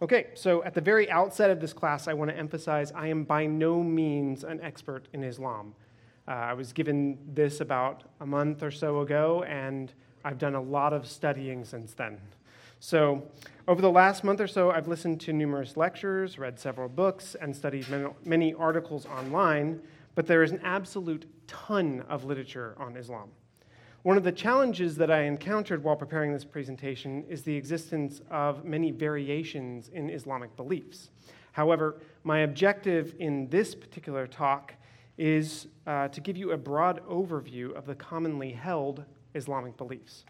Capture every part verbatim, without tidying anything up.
Okay, so at the very outset of this class, I want to emphasize I am by no means an expert in Islam. Uh, I was given this about a month or so ago, and I've done a lot of studying since then. So over the last month or so, I've listened to numerous lectures, read several books, and studied many articles online, but there is an absolute ton of literature on Islam. One of the challenges that I encountered while preparing this presentation is the existence of many variations in Islamic beliefs. However, my objective in this particular talk is uh, to give you a broad overview of the commonly held Islamic beliefs.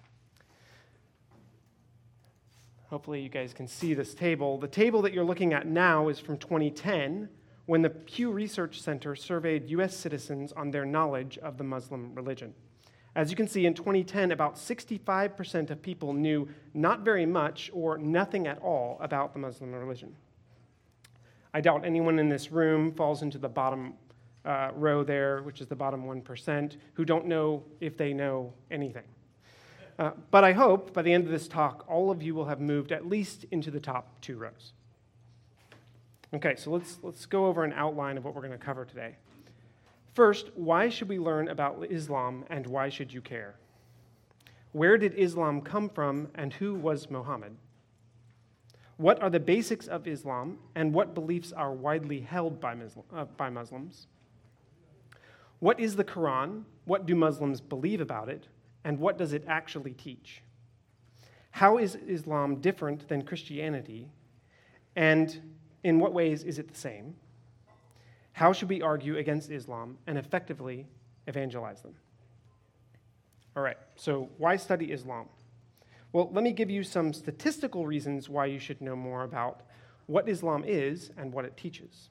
Hopefully you guys can see this table. The table that you're looking at now is from twenty ten, when the Pew Research Center surveyed U S citizens on their knowledge of the Muslim religion. As you can see, in twenty ten, about sixty-five percent of people knew not very much or nothing at all about the Muslim religion. I doubt anyone in this room falls into the bottom uh, row there, which is the bottom one percent, who don't know if they know anything. Uh, but I hope by the end of this talk, all of you will have moved at least into the top two rows. Okay, so let's, let's go over an outline of what we're going to cover today. First, why should we learn about Islam and why should you care? Where did Islam come from and who was Muhammad? What are the basics of Islam and what beliefs are widely held by, Muslim, uh, by Muslims? What is the Quran? What do Muslims believe about it? And what does it actually teach? How is Islam different than Christianity? And in what ways is it the same? How should we argue against Islam and effectively evangelize them? All right, so why study Islam? Well, let me give you some statistical reasons why you should know more about what Islam is and what it teaches.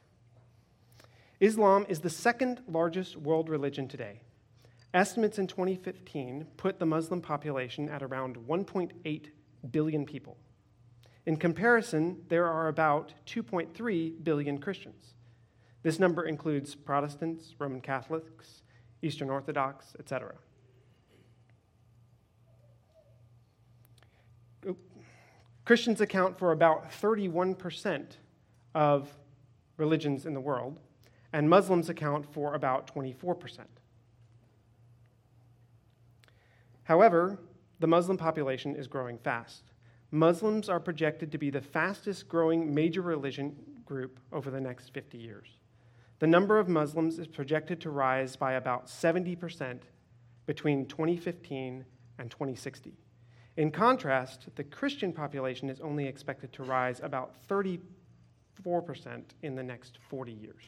Islam is the second largest world religion today. Estimates in twenty fifteen put the Muslim population at around one point eight billion people. In comparison, there are about two point three billion Christians. This number includes Protestants, Roman Catholics, Eastern Orthodox, et cetera. Christians account for about thirty-one percent of religions in the world, and Muslims account for about twenty-four percent. However, the Muslim population is growing fast. Muslims are projected to be the fastest growing major religion group over the next fifty years. The number of Muslims is projected to rise by about seventy percent between twenty fifteen and twenty sixty. In contrast, the Christian population is only expected to rise about thirty-four percent in the next forty years.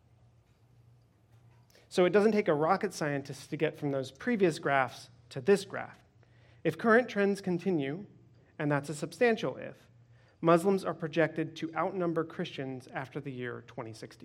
So it doesn't take a rocket scientist to get from those previous graphs to this graph. If current trends continue, and that's a substantial if, Muslims are projected to outnumber Christians after the year twenty sixty.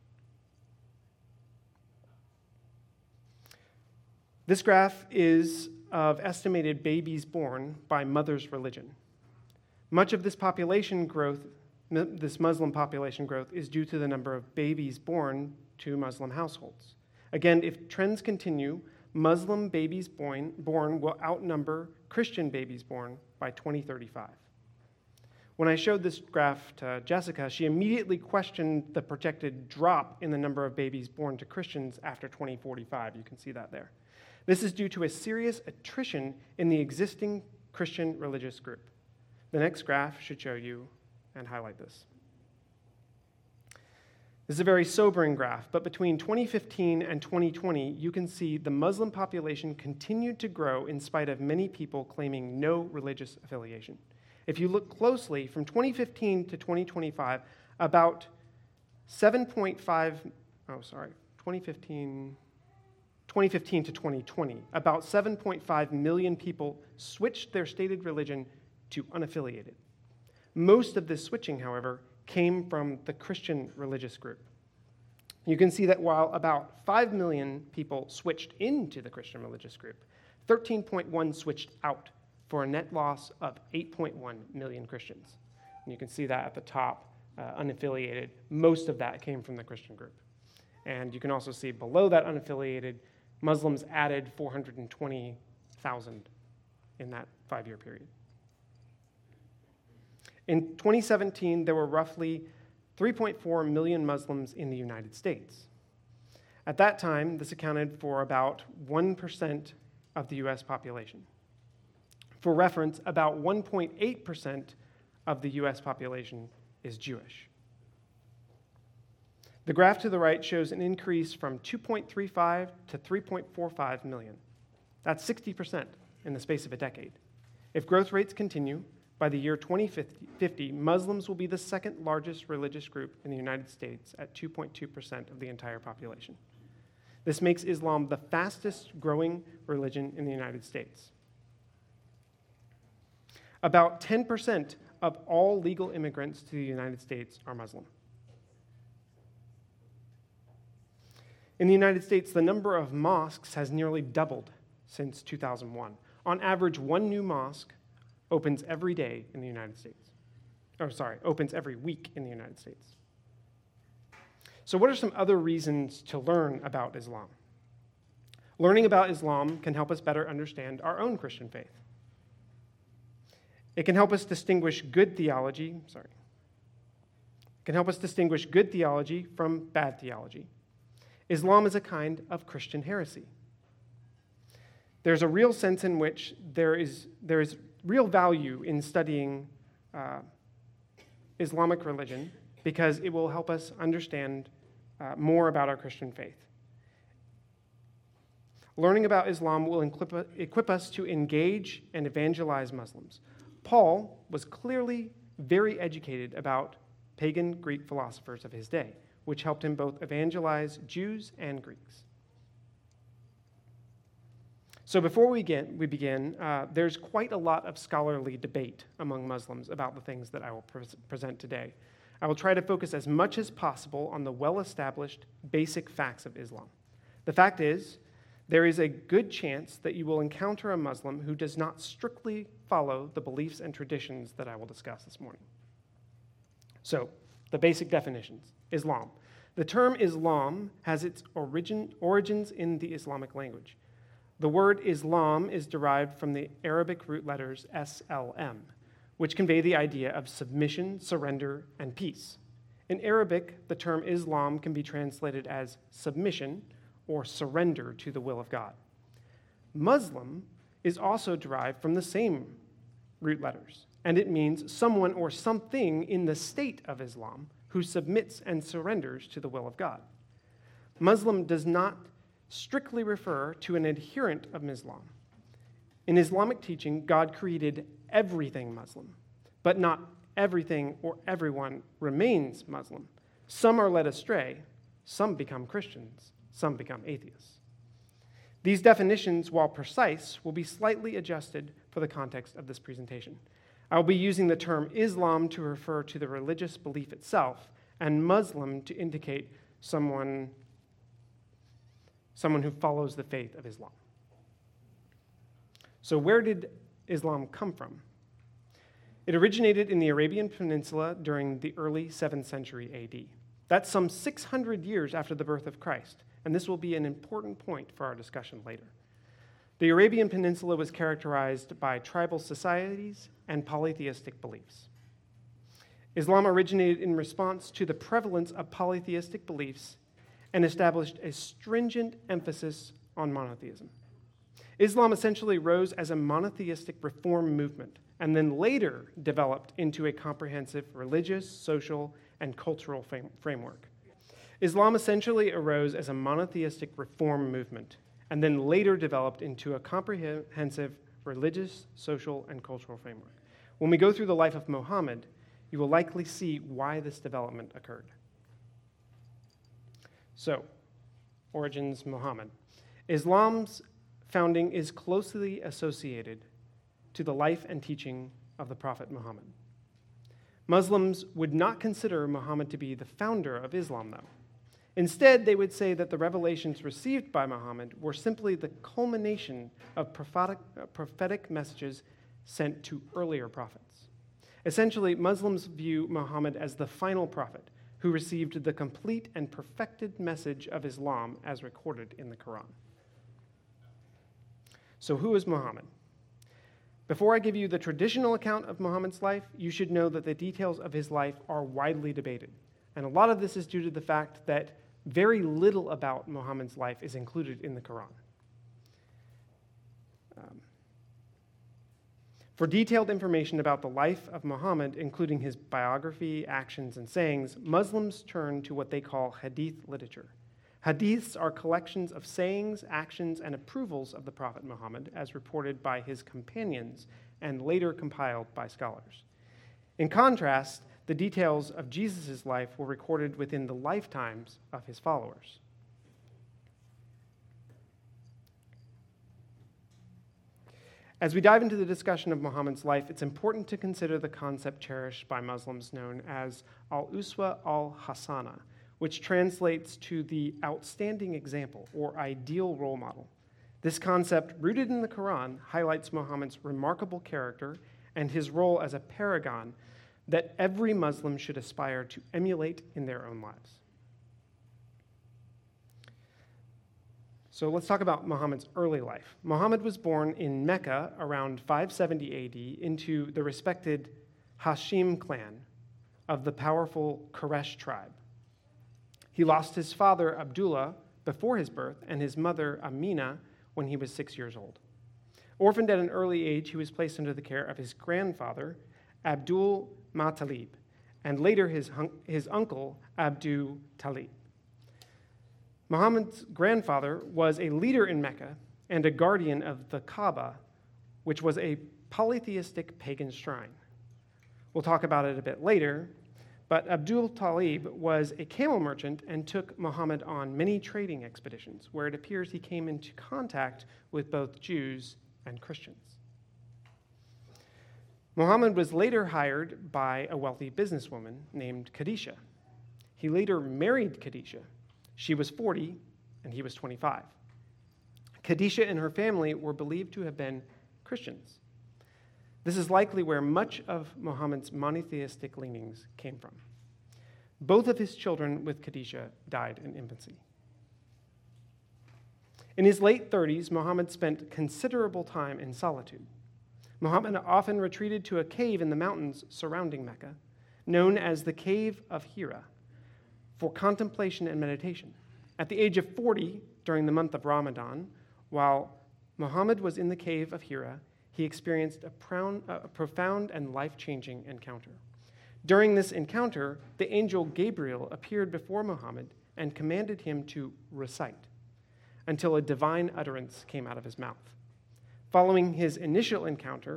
This graph is of estimated babies born by mother's religion. Much of this population growth, this Muslim population growth, is due to the number of babies born to Muslim households. Again, if trends continue, Muslim babies born, born will outnumber Christian babies born by twenty thirty-five. When I showed this graph to Jessica, she immediately questioned the projected drop in the number of babies born to Christians after twenty forty-five. You can see that there. This is due to a serious attrition in the existing Christian religious group. The next graph should show you and highlight this. This is a very sobering graph, but between twenty fifteen and twenty twenty, you can see the Muslim population continued to grow in spite of many people claiming no religious affiliation. If you look closely, from twenty fifteen to twenty twenty-five, about seven point five, oh, sorry, twenty fifteen, twenty fifteen to twenty twenty, about seven point five million people switched their stated religion to unaffiliated. Most of this switching, however, came from the Christian religious group. You can see that while about five million people switched into the Christian religious group, thirteen point one switched out for a net loss of eight point one million Christians. And you can see that at the top, uh, unaffiliated. Most of that came from the Christian group. And you can also see below that unaffiliated, Muslims added four hundred twenty thousand in that five-year period. In twenty seventeen, there were roughly three point four million Muslims in the United States. At that time, this accounted for about one percent of the U S population. For reference, about one point eight percent of the U S population is Jewish. The graph to the right shows an increase from two point three five to three point four five million. That's sixty percent in the space of a decade. If growth rates continue, by the year twenty fifty, Muslims will be the second largest religious group in the United States at two point two percent of the entire population. This makes Islam the fastest growing religion in the United States. About ten percent of all legal immigrants to the United States are Muslim. In the United States, the number of mosques has nearly doubled since two thousand one. On average, one new mosque opens every day in the United States. Or sorry, opens every week in the United States. So what are some other reasons to learn about Islam? Learning about Islam can help us better understand our own Christian faith. It can help us distinguish good theology, sorry. It can help us distinguish good theology from bad theology. Islam is a kind of Christian heresy. There's a real sense in which there is, there is real value in studying uh, Islamic religion because it will help us understand uh, more about our Christian faith. Learning about Islam will equip, equip us to engage and evangelize Muslims. Paul was clearly very educated about pagan Greek philosophers of his day, which helped him both evangelize Jews and Greeks. So before we begin, we begin uh, there's quite a lot of scholarly debate among Muslims about the things that I will pre- present today. I will try to focus as much as possible on the well-established basic facts of Islam. The fact is, there is a good chance that you will encounter a Muslim who does not strictly follow the beliefs and traditions that I will discuss this morning. So, the basic definitions. Islam. The term Islam has its origin, origins in the Islamic language. The word Islam is derived from the Arabic root letters S L M, which convey the idea of submission, surrender, and peace. In Arabic, the term Islam can be translated as submission or surrender to the will of God. Muslim is also derived from the same root letters, and it means someone or something in the state of Islam who submits and surrenders to the will of God. Muslim does not strictly refer to an adherent of Islam. In Islamic teaching, God created everything Muslim, but not everything or everyone remains Muslim. Some are led astray, some become Christians, some become atheists. These definitions, while precise, will be slightly adjusted for the context of this presentation. I will be using the term Islam to refer to the religious belief itself, and Muslim to indicate someone, someone who follows the faith of Islam. So where did Islam come from? It originated in the Arabian Peninsula during the early seventh century A D. That's some six hundred years after the birth of Christ, and this will be an important point for our discussion later. The Arabian Peninsula was characterized by tribal societies and polytheistic beliefs. Islam originated in response to the prevalence of polytheistic beliefs and established a stringent emphasis on monotheism. Islam essentially rose as a monotheistic reform movement and then later developed into a comprehensive religious, social, and cultural framework. Islam essentially arose as a monotheistic reform movement and then later developed into a comprehensive religious, social, and cultural framework. When we go through the life of Muhammad, you will likely see why this development occurred. So, origins Muhammad. Islam's founding is closely associated to the life and teaching of the Prophet Muhammad. Muslims would not consider Muhammad to be the founder of Islam, though. Instead, they would say that the revelations received by Muhammad were simply the culmination of prophetic, uh, prophetic messages sent to earlier prophets. Essentially, Muslims view Muhammad as the final prophet who received the complete and perfected message of Islam as recorded in the Quran. So who is Muhammad? Before I give you the traditional account of Muhammad's life, you should know that the details of his life are widely debated. And a lot of this is due to the fact that very little about Muhammad's life is included in the Quran. Um, for detailed information about the life of Muhammad, including his biography, actions, and sayings, Muslims turn to what they call hadith literature. Hadiths are collections of sayings, actions, and approvals of the Prophet Muhammad as reported by his companions and later compiled by scholars. In contrast, the details of Jesus' life were recorded within the lifetimes of his followers. As we dive into the discussion of Muhammad's life, it's important to consider the concept cherished by Muslims known as al-Uswa al-Hasana, which translates to the outstanding example or ideal role model. This concept, rooted in the Quran, highlights Muhammad's remarkable character and his role as a paragon that every Muslim should aspire to emulate in their own lives. So let's talk about Muhammad's early life. Muhammad was born in Mecca around five seventy A D into the respected Hashim clan of the powerful Quraysh tribe. He lost his father, Abdullah, before his birth, and his mother, Amina, when he was six years old. Orphaned at an early age, he was placed under the care of his grandfather, Abdul Muttalib, and later his, his uncle, Abdul Talib. Muhammad's grandfather was a leader in Mecca and a guardian of the Kaaba, which was a polytheistic pagan shrine. We'll talk about it a bit later, but Abdul Talib was a camel merchant and took Muhammad on many trading expeditions, where it appears he came into contact with both Jews and Christians. Muhammad was later hired by a wealthy businesswoman named Khadijah. He later married Khadijah. She was forty, and he was twenty-five. Khadijah and her family were believed to have been Christians. This is likely where much of Muhammad's monotheistic leanings came from. Both of his children with Khadijah died in infancy. In his late thirties, Muhammad spent considerable time in solitude. Muhammad often retreated to a cave in the mountains surrounding Mecca, known as the Cave of Hira, for contemplation and meditation. At the age of forty, during the month of Ramadan, while Muhammad was in the Cave of Hira, he experienced a, proun, a profound and life-changing encounter. During this encounter, the angel Gabriel appeared before Muhammad and commanded him to recite until a divine utterance came out of his mouth. Following his initial encounter,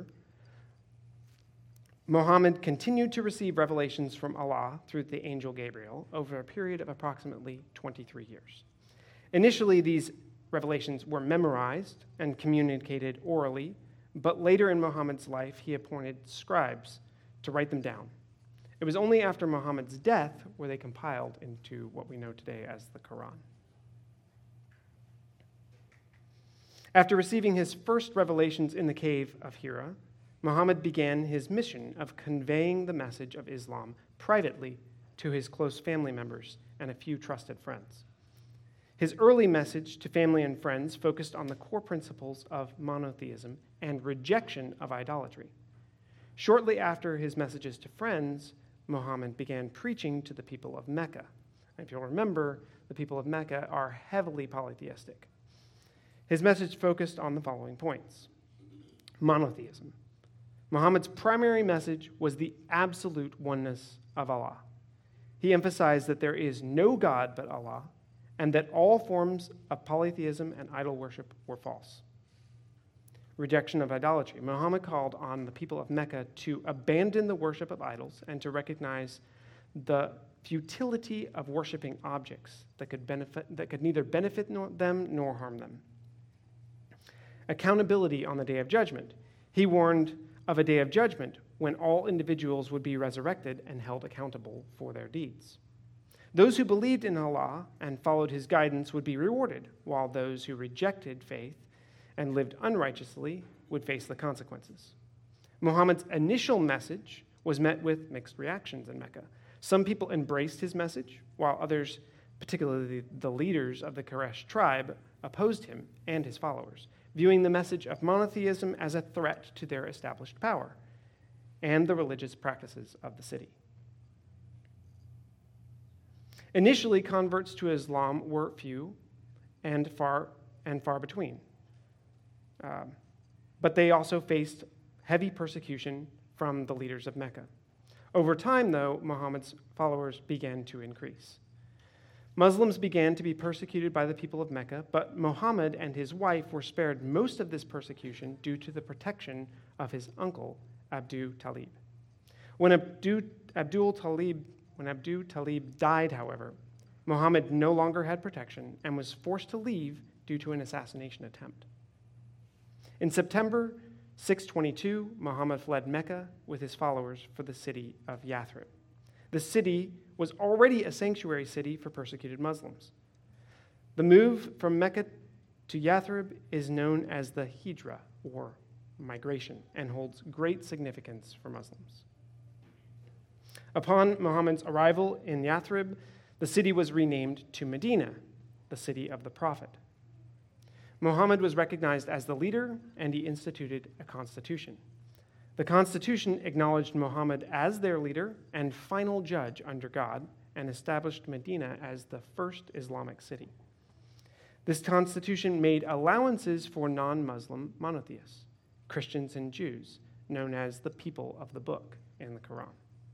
Muhammad continued to receive revelations from Allah through the angel Gabriel over a period of approximately twenty-three years. Initially, these revelations were memorized and communicated orally, but later in Muhammad's life, he appointed scribes to write them down. It was only after Muhammad's death were they compiled into what we know today as the Quran. After receiving his first revelations in the cave of Hira, Muhammad began his mission of conveying the message of Islam privately to his close family members and a few trusted friends. His early message to family and friends focused on the core principles of monotheism and rejection of idolatry. Shortly after his messages to friends, Muhammad began preaching to the people of Mecca. If you'll remember, the people of Mecca are heavily polytheistic. His message focused on the following points. Monotheism. Muhammad's primary message was the absolute oneness of Allah. He emphasized that there is no God but Allah, and that all forms of polytheism and idol worship were false. Rejection of idolatry. Muhammad called on the people of Mecca to abandon the worship of idols and to recognize the futility of worshiping objects that could benefit, that could neither benefit them nor harm them. Accountability on the Day of Judgment. He warned of a day of judgment when all individuals would be resurrected and held accountable for their deeds. Those who believed in Allah and followed his guidance would be rewarded, while those who rejected faith and lived unrighteously would face the consequences. Muhammad's initial message was met with mixed reactions in Mecca. Some people embraced his message, while others, particularly the leaders of the Quraysh tribe, opposed him and his followers. viewing the message of monotheism as a threat to their established power and the religious practices of the city. Initially, converts to Islam were few and far and far between. Um, but they also faced heavy persecution from the leaders of Mecca. Over time, though, Muhammad's followers began to increase. Muslims began to be persecuted by the people of Mecca, but Muhammad and his wife were spared most of this persecution due to the protection of his uncle, Abdul Talib. When Abdul, Abdul Talib, when Abdul Talib died, however, Muhammad no longer had protection and was forced to leave due to an assassination attempt. In September six twenty-two, Muhammad fled Mecca with his followers for the city of Yathrib. The city was already a sanctuary city for persecuted Muslims. The move from Mecca to Yathrib is known as the Hijra, or migration, and holds great significance for Muslims. Upon Muhammad's arrival in Yathrib, the city was renamed to Medina, the city of the Prophet. Muhammad was recognized as the leader, and he instituted a constitution. The constitution acknowledged Muhammad as their leader and final judge under God, and established Medina as the first Islamic city. This constitution made allowances for non-Muslim monotheists, Christians and Jews, known as the people of the book in the Quran.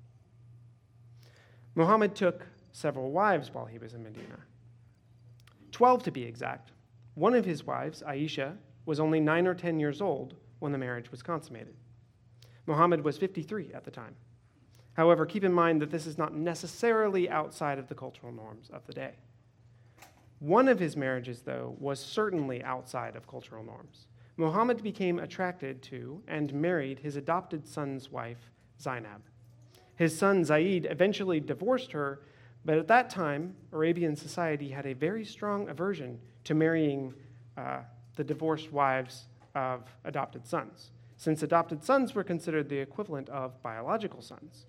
Muhammad took several wives while he was in Medina, twelve to be exact. One of his wives, Aisha, was only nine or ten years old when the marriage was consummated. Muhammad was fifty-three at the time. However, keep in mind that this is not necessarily outside of the cultural norms of the day. One of his marriages, though, was certainly outside of cultural norms. Muhammad became attracted to and married his adopted son's wife, Zainab. His son, Zaid, eventually divorced her, but at that time, Arabian society had a very strong aversion to marrying uh, the divorced wives of adopted sons, since adopted sons were considered the equivalent of biological sons.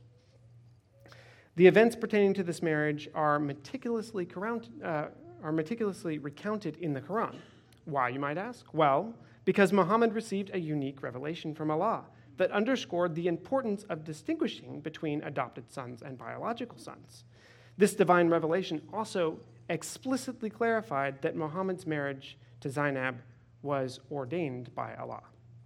The events pertaining to this marriage are meticulously, uh, are meticulously recounted in the Quran. Why, you might ask? Well, because Muhammad received a unique revelation from Allah that underscored the importance of distinguishing between adopted sons and biological sons. This divine revelation also explicitly clarified that Muhammad's marriage to Zainab was ordained by Allah.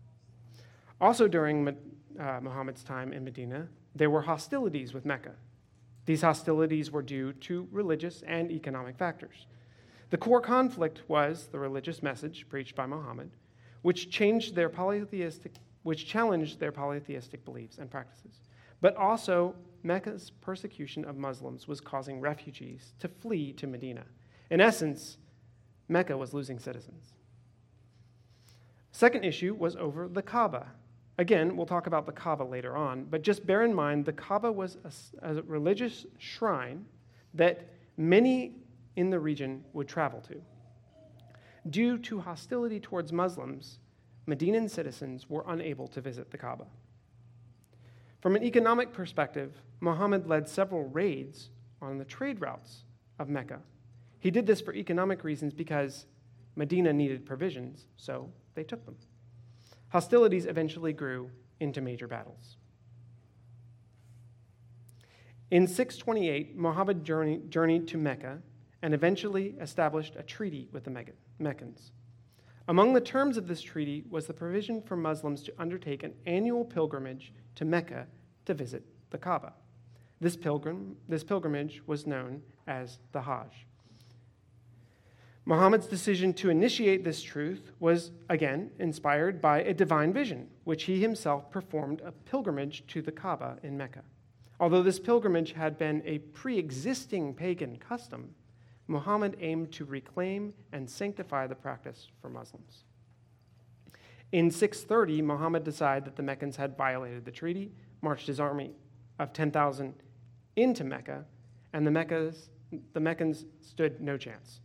Also during uh, Muhammad's time in Medina, there were hostilities with Mecca. These hostilities were due to religious and economic factors. The core conflict was the religious message preached by Muhammad, which changed their polytheistic, which challenged their polytheistic beliefs and practices. But also, Mecca's persecution of Muslims was causing refugees to flee to Medina. In essence, Mecca was losing citizens. Second issue was over the Kaaba. Again, we'll talk about the Kaaba later on, but just bear in mind the Kaaba was a, a religious shrine that many in the region would travel to. Due to hostility towards Muslims, Medinan citizens were unable to visit the Kaaba. From an economic perspective, Muhammad led several raids on the trade routes of Mecca. He did this for economic reasons because Medina needed provisions, so they took them. Hostilities eventually grew into major battles. In six twenty-eight, Muhammad journeyed, journeyed to Mecca and eventually established a treaty with the Meccans. Among the terms of this treaty was the provision for Muslims to undertake an annual pilgrimage to Mecca to visit the Kaaba. This pilgrim, this pilgrimage was known as the Hajj. Muhammad's decision to initiate this truth was, again, inspired by a divine vision, which he himself performed a pilgrimage to the Kaaba in Mecca. Although this pilgrimage had been a pre-existing pagan custom, Muhammad aimed to reclaim and sanctify the practice for Muslims. In six thirty, Muhammad decided that the Meccans had violated the treaty, marched his army of ten thousand into Mecca, and the, Meccas, the Meccans stood no chance.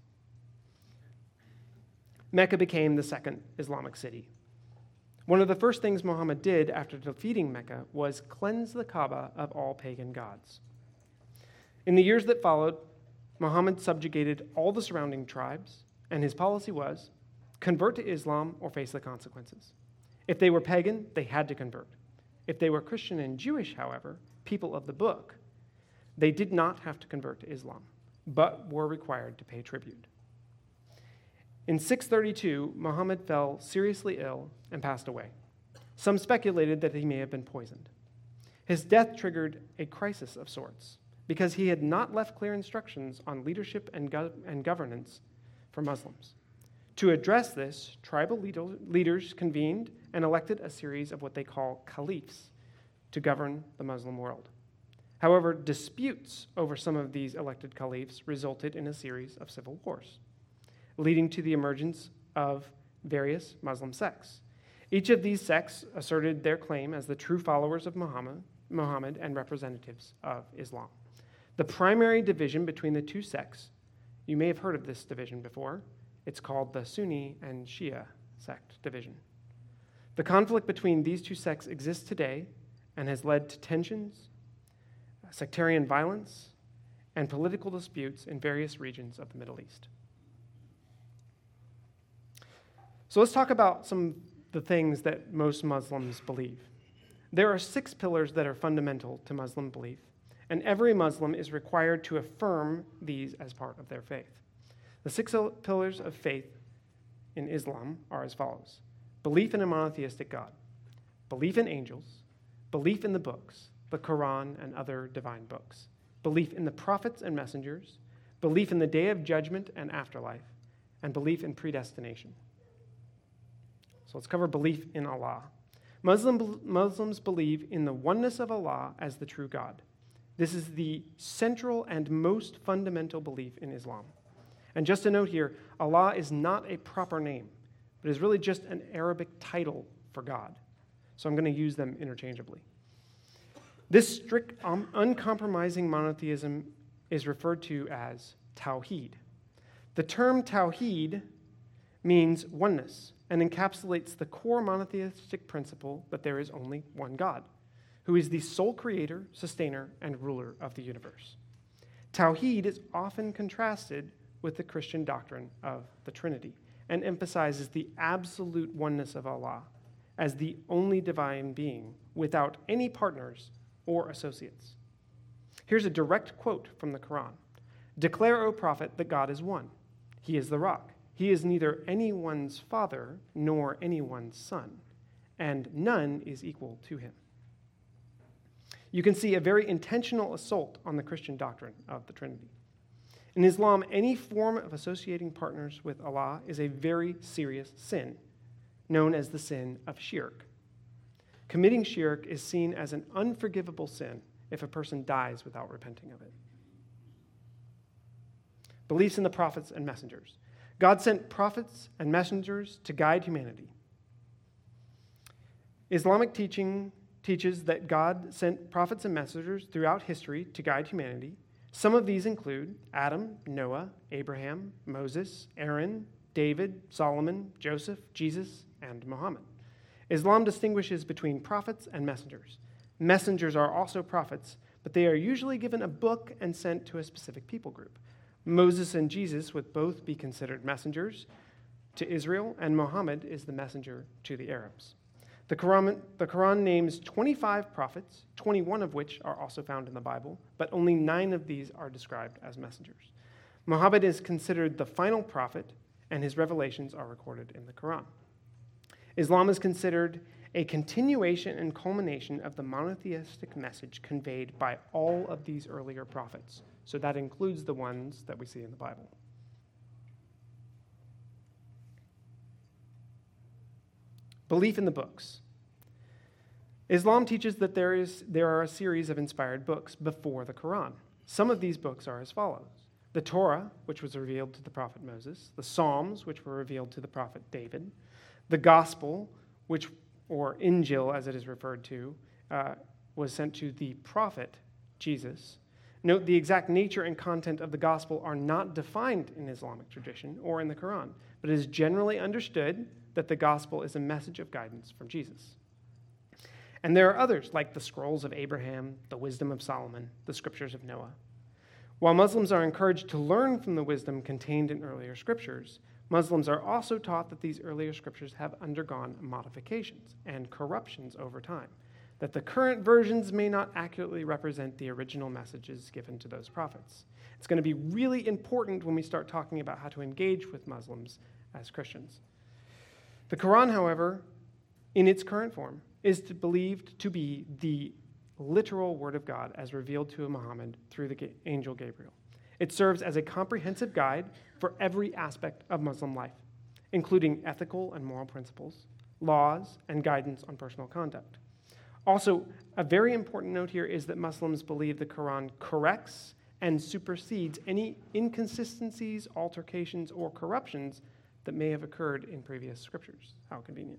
Mecca became the second Islamic city. One of the first things Muhammad did after defeating Mecca was cleanse the Kaaba of all pagan gods. In the years that followed, Muhammad subjugated all the surrounding tribes, and his policy was, convert to Islam or face the consequences. If they were pagan, they had to convert. If they were Christian and Jewish, however, people of the book, they did not have to convert to Islam, but were required to pay tribute. In six thirty-two, Muhammad fell seriously ill and passed away. Some speculated that he may have been poisoned. His death triggered a crisis of sorts because he had not left clear instructions on leadership and, go- and governance for Muslims. To address this, tribal leaders convened and elected a series of what they call caliphs to govern the Muslim world. However, disputes over some of these elected caliphs resulted in a series of civil wars, leading to the emergence of various Muslim sects. Each of these sects asserted their claim as the true followers of Muhammad, Muhammad and representatives of Islam. The primary division between the two sects, you may have heard of this division before, it's called the Sunni and Shia sect division. The conflict between these two sects exists today and has led to tensions, sectarian violence, and political disputes in various regions of the Middle East. So let's talk about some of the things that most Muslims believe. There are six pillars that are fundamental to Muslim belief, and every Muslim is required to affirm these as part of their faith. The six pillars of faith in Islam are as follows: belief in a monotheistic God, belief in angels, belief in the books, the Quran and other divine books, belief in the prophets and messengers, belief in the day of judgment and afterlife, and belief in predestination. So let's cover belief in Allah. Muslim, Muslims believe in the oneness of Allah as the true God. This is the central and most fundamental belief in Islam. And just a note here, Allah is not a proper name, but is really just an Arabic title for God. So I'm going to use them interchangeably. This strict, um, uncompromising monotheism is referred to as Tawheed. The term Tawheed means oneness and encapsulates the core monotheistic principle that there is only one God, who is the sole creator, sustainer, and ruler of the universe. Tawheed is often contrasted with the Christian doctrine of the Trinity and emphasizes the absolute oneness of Allah as the only divine being without any partners or associates. Here's a direct quote from the Quran. "Declare, O Prophet, that God is one. He is the rock. He is neither anyone's father nor anyone's son, and none is equal to him." You can see a very intentional assault on the Christian doctrine of the Trinity. In Islam, any form of associating partners with Allah is a very serious sin, known as the sin of shirk. Committing shirk is seen as an unforgivable sin if a person dies without repenting of it. Beliefs in the prophets and messengers. God sent prophets and messengers to guide humanity. Islamic teaching teaches that God sent prophets and messengers throughout history to guide humanity. Some of these include Adam, Noah, Abraham, Moses, Aaron, David, Solomon, Joseph, Jesus, and Muhammad. Islam distinguishes between prophets and messengers. Messengers are also prophets, but they are usually given a book and sent to a specific people group. Moses and Jesus would both be considered messengers to Israel, and Muhammad is the messenger to the Arabs. The Quran, the Quran names twenty-five prophets, twenty-one of which are also found in the Bible, but only nine of these are described as messengers. Muhammad is considered the final prophet, and his revelations are recorded in the Quran. Islam is considered a continuation and culmination of the monotheistic message conveyed by all of these earlier prophets. So that includes the ones that we see in the Bible. Belief in the books. Islam teaches that there is there are a series of inspired books before the Quran. Some of these books are as follows: the Torah, which was revealed to the prophet Moses, the Psalms, which were revealed to the prophet David, the Gospel, which, or Injil as it is referred to, uh, was sent to the prophet Jesus. Note, the exact nature and content of the Gospel are not defined in Islamic tradition or in the Quran, but it is generally understood that the Gospel is a message of guidance from Jesus. And there are others, like the Scrolls of Abraham, the Wisdom of Solomon, the Scriptures of Noah. While Muslims are encouraged to learn from the wisdom contained in earlier scriptures, Muslims are also taught that these earlier scriptures have undergone modifications and corruptions over time, that the current versions may not accurately represent the original messages given to those prophets. It's going to be really important when we start talking about how to engage with Muslims as Christians. The Quran, however, in its current form, is believed to be the literal word of God as revealed to Muhammad through the angel Gabriel. It serves as a comprehensive guide for every aspect of Muslim life, including ethical and moral principles, laws, and guidance on personal conduct. Also, a very important note here is that Muslims believe the Quran corrects and supersedes any inconsistencies, altercations, or corruptions that may have occurred in previous scriptures. How convenient.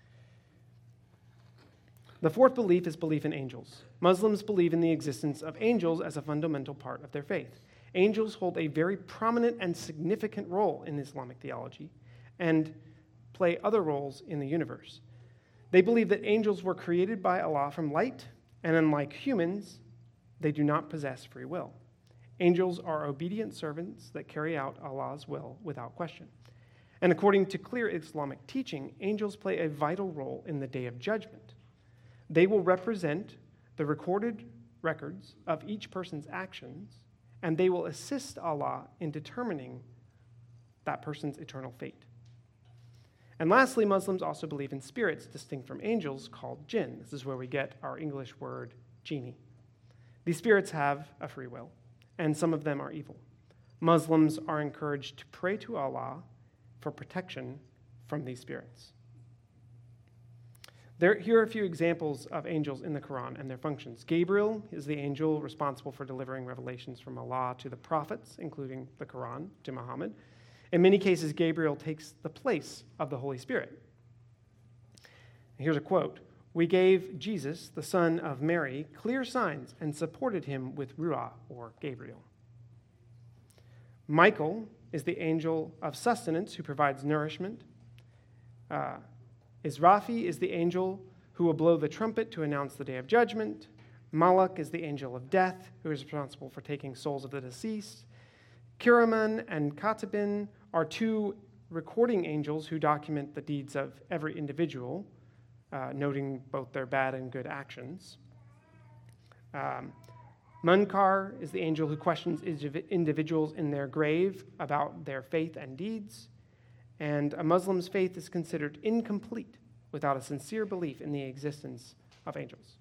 The fourth belief is belief in angels. Muslims believe in the existence of angels as a fundamental part of their faith. Angels hold a very prominent and significant role in Islamic theology and play other roles in the universe. They believe that angels were created by Allah from light, and unlike humans, they do not possess free will. Angels are obedient servants that carry out Allah's will without question. And according to clear Islamic teaching, angels play a vital role in the Day of Judgment. They will represent the recorded records of each person's actions, and they will assist Allah in determining that person's eternal fate. And lastly, Muslims also believe in spirits distinct from angels called jinn. This is where we get our English word genie. These spirits have a free will, and some of them are evil. Muslims are encouraged to pray to Allah for protection from these spirits. There, here are a few examples of angels in the Quran and their functions. Gabriel is the angel responsible for delivering revelations from Allah to the prophets, including the Quran, to Muhammad. In many cases, Gabriel takes the place of the Holy Spirit. Here's a quote. "We gave Jesus, the son of Mary, clear signs and supported him with Ruah, or Gabriel." Michael is the angel of sustenance who provides nourishment. Uh, Israfi is the angel who will blow the trumpet to announce the Day of Judgment. Malak is the angel of death, who is responsible for taking souls of the deceased. Kiraman and Katibin are two recording angels who document the deeds of every individual, uh, noting both their bad and good actions. Um, Munkar is the angel who questions individuals in their grave about their faith and deeds. And a Muslim's faith is considered incomplete without a sincere belief in the existence of angels.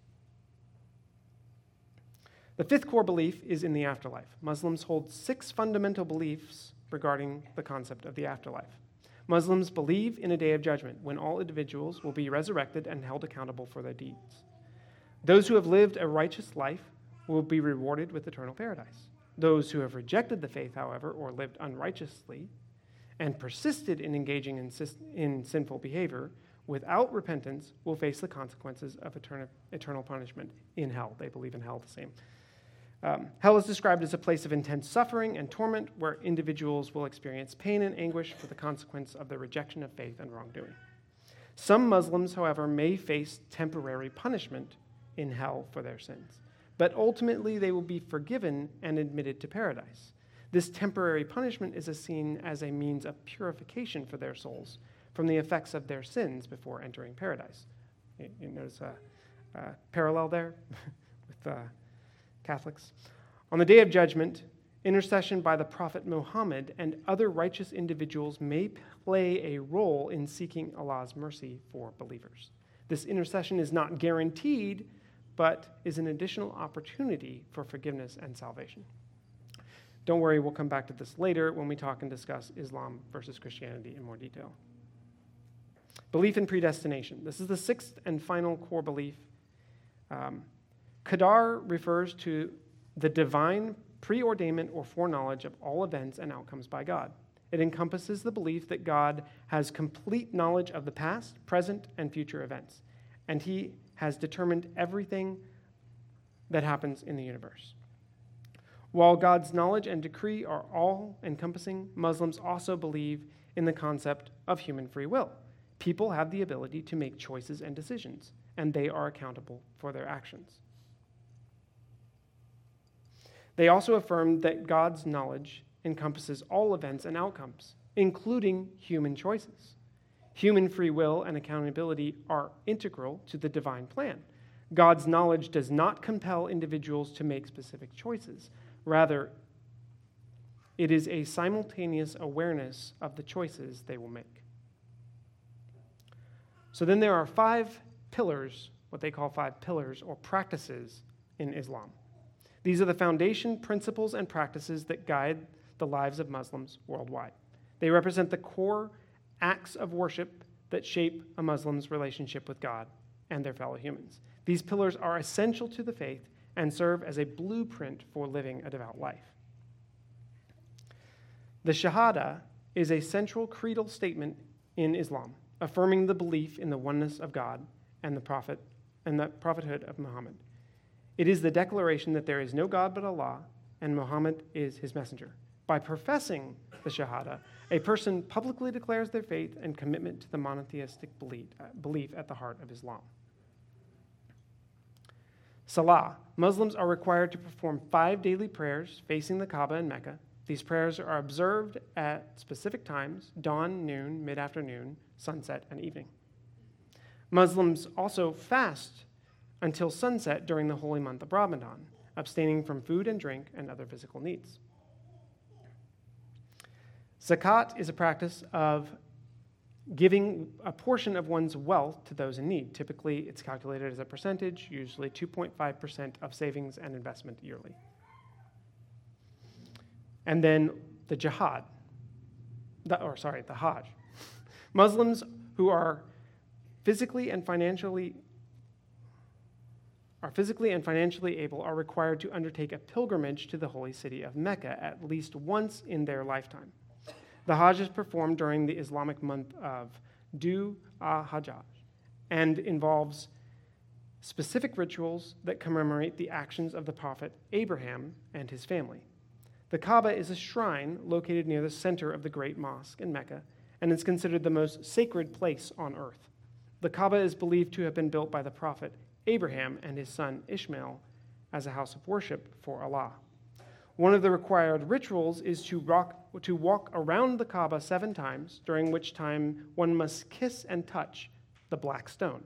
The fifth core belief is in the afterlife. Muslims hold six fundamental beliefs regarding the concept of the afterlife. Muslims believe in a day of judgment when all individuals will be resurrected and held accountable for their deeds. Those who have lived a righteous life will be rewarded with eternal paradise. Those who have rejected the faith, however, or lived unrighteously and persisted in engaging in, in sinful behavior without repentance will face the consequences of eternal, eternal punishment in hell. They believe in hell the same. Um, hell is described as a place of intense suffering and torment where individuals will experience pain and anguish for the consequence of their rejection of faith and wrongdoing. Some Muslims, however, may face temporary punishment in hell for their sins, but ultimately they will be forgiven and admitted to paradise. This temporary punishment is seen as a means of purification for their souls from the effects of their sins before entering paradise. You, you notice a, a parallel there with uh, Catholics. On the Day of Judgment, intercession by the Prophet Muhammad and other righteous individuals may play a role in seeking Allah's mercy for believers. This intercession is not guaranteed, but is an additional opportunity for forgiveness and salvation. Don't worry, we'll come back to this later when we talk and discuss Islam versus Christianity in more detail. Belief in predestination. This is the sixth and final core belief. Um, Qadar refers to the divine preordainment or foreknowledge of all events and outcomes by God. It encompasses the belief that God has complete knowledge of the past, present, and future events, and he has determined everything that happens in the universe. While God's knowledge and decree are all-encompassing, Muslims also believe in the concept of human free will. People have the ability to make choices and decisions, and they are accountable for their actions. They also affirm that God's knowledge encompasses all events and outcomes, including human choices. Human free will and accountability are integral to the divine plan. God's knowledge does not compel individuals to make specific choices. Rather, it is a simultaneous awareness of the choices they will make. So then there are five pillars, what they call five pillars or practices in Islam. These are the foundation principles and practices that guide the lives of Muslims worldwide. They represent the core acts of worship that shape a Muslim's relationship with God and their fellow humans. These pillars are essential to the faith and serve as a blueprint for living a devout life. The Shahada is a central creedal statement in Islam, affirming the belief in the oneness of God and the prophet and the prophethood of Muhammad. It is the declaration that there is no God but Allah and Muhammad is his messenger. By professing the Shahada, a person publicly declares their faith and commitment to the monotheistic belief, uh, belief at the heart of Islam. Salah. Muslims are required to perform five daily prayers facing the Kaaba in Mecca. These prayers are observed at specific times: dawn, noon, mid-afternoon, sunset, and evening. Muslims also fast until sunset during the holy month of Ramadan, abstaining from food and drink and other physical needs. Zakat is a practice of giving a portion of one's wealth to those in need. Typically, it's calculated as a percentage, usually two point five percent of savings and investment yearly. And then the jihad, the, or sorry, the Hajj. Muslims who are physically and financially are physically and financially able are required to undertake a pilgrimage to the holy city of Mecca at least once in their lifetime. The Hajj is performed during the Islamic month of Dhu al-Hajjaj and involves specific rituals that commemorate the actions of the prophet Abraham and his family. The Kaaba is a shrine located near the center of the Great Mosque in Mecca and is considered the most sacred place on earth. The Kaaba is believed to have been built by the prophet Abraham and his son Ishmael as a house of worship for Allah. One of the required rituals is to, rock, to walk around the Kaaba seven times, during which time one must kiss and touch the black stone.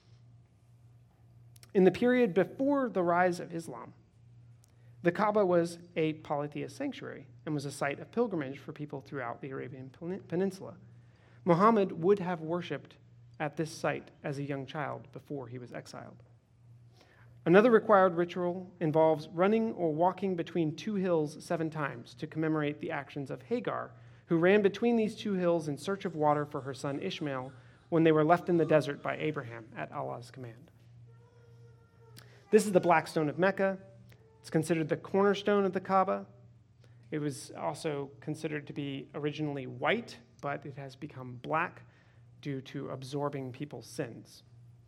In the period before the rise of Islam, the Kaaba was a polytheist sanctuary and was a site of pilgrimage for people throughout the Arabian Peninsula. Muhammad would have worshipped at this site as a young child before he was exiled. Another required ritual involves running or walking between two hills seven times to commemorate the actions of Hagar, who ran between these two hills in search of water for her son Ishmael when they were left in the desert by Abraham at Allah's command. This is the Black Stone of Mecca. It's considered the cornerstone of the Kaaba. It was also considered to be originally white, but it has become black due to absorbing people's sins.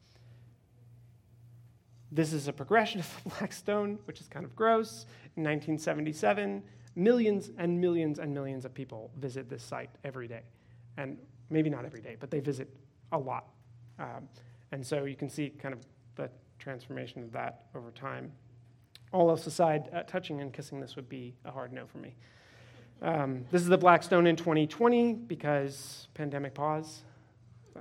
This is a progression of the Black Stone, which is kind of gross. In nineteen seventy-seven, millions and millions and millions of people visit this site every day. And maybe not every day, but they visit a lot. Um, and so you can see kind of the transformation of that over time. All else aside, uh, touching and kissing this would be a hard no for me. Um, this is the Black Stone in twenty twenty because pandemic pause. So.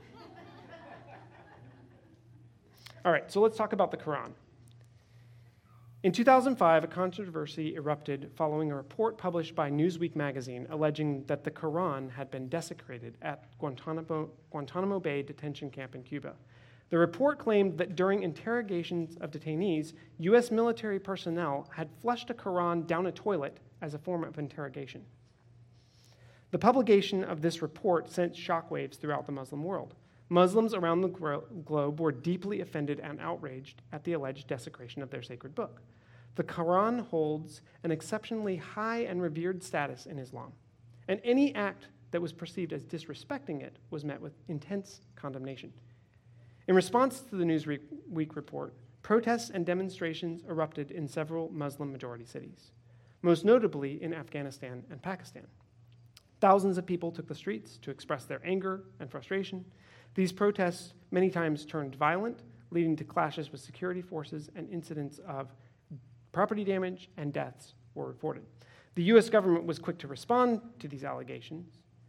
All right, so let's talk about the Quran. In two thousand five, a controversy erupted following a report published by Newsweek magazine alleging that the Quran had been desecrated at Guantanamo, Guantanamo Bay detention camp in Cuba. The report claimed that during interrogations of detainees, U S military personnel had flushed a Quran down a toilet as a form of interrogation. The publication of this report sent shockwaves throughout the Muslim world. Muslims around the gro- globe were deeply offended and outraged at the alleged desecration of their sacred book. The Quran holds an exceptionally high and revered status in Islam, and any act that was perceived as disrespecting it was met with intense condemnation. In response to the Newsweek report, protests and demonstrations erupted in several Muslim-majority cities, most notably in Afghanistan and Pakistan. Thousands of people took the streets to express their anger and frustration. These protests many times turned violent, leading to clashes with security forces, and incidents of property damage and deaths were reported. The U S government was quick to respond to these allegations,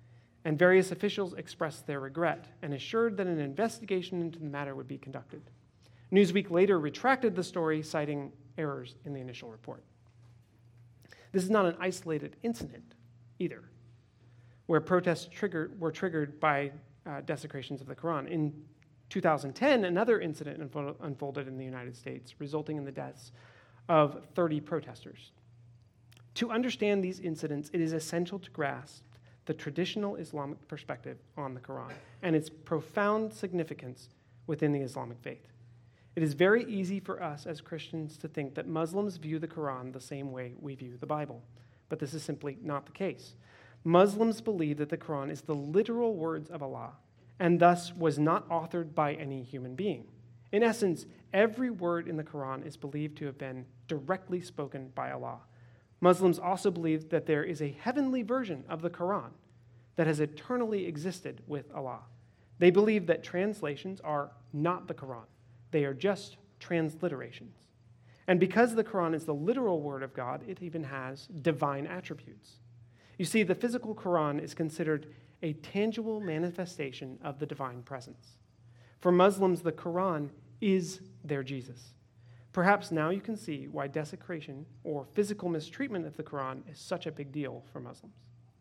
and various officials expressed their regret and assured that an investigation into the matter would be conducted. Newsweek later retracted the story, citing errors in the initial report. This is not an isolated incident either, where protests triggered, were triggered by uh, desecrations of the Quran. In two thousand ten, another incident unfold, unfolded in the United States, resulting in the deaths of thirty protesters. To understand these incidents, it is essential to grasp the traditional Islamic perspective on the Quran and its profound significance within the Islamic faith. It is very easy for us as Christians to think that Muslims view the Quran the same way we view the Bible, but this is simply not the case. Muslims believe that the Quran is the literal words of Allah and thus was not authored by any human being. In essence, every word in the Quran is believed to have been directly spoken by Allah. Muslims also believe that there is a heavenly version of the Quran that has eternally existed with Allah. They believe that translations are not the Quran. They are just transliterations. And because the Quran is the literal word of God, it even has divine attributes. You see, the physical Quran is considered a tangible manifestation of the divine presence. For Muslims, the Quran is their Jesus. Perhaps now you can see why desecration or physical mistreatment of the Quran is such a big deal for Muslims.